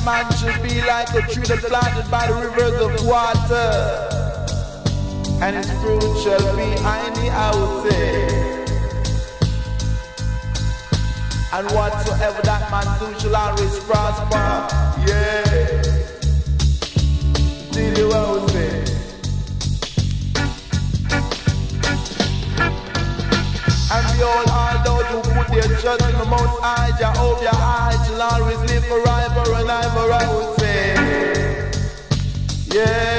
man should be like a tree that planted by the rivers of water, and his fruit shall be in the houses. And whatsoever that man do shall always prosper. Yeah. See the well say. And behold, all those who put their trust in the Most High, Jehovah, shall always live forever and ever, I will say. Yeah.